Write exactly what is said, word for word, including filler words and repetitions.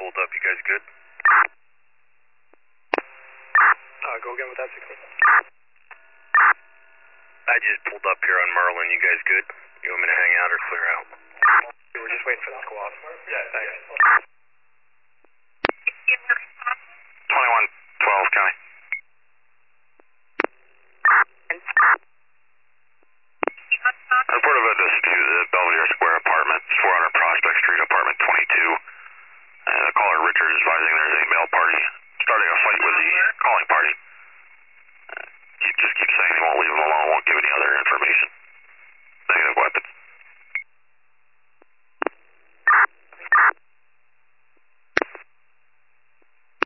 pulled up. You guys good? Uh, go again with that signal. I just pulled up here on Merlin. You guys good? You want me to hang out or clear out? We're just waiting for the squad. Yeah, thanks. twenty-one twelve, County. I report of a dispute at Belvedere Square Apartments, four hundred Prospect Street, Apartment twenty-two. Uh, the caller Richard is advising there's a male party starting a fight with the calling party. Uh, he just keeps saying he won't leave him alone, won't give any other information.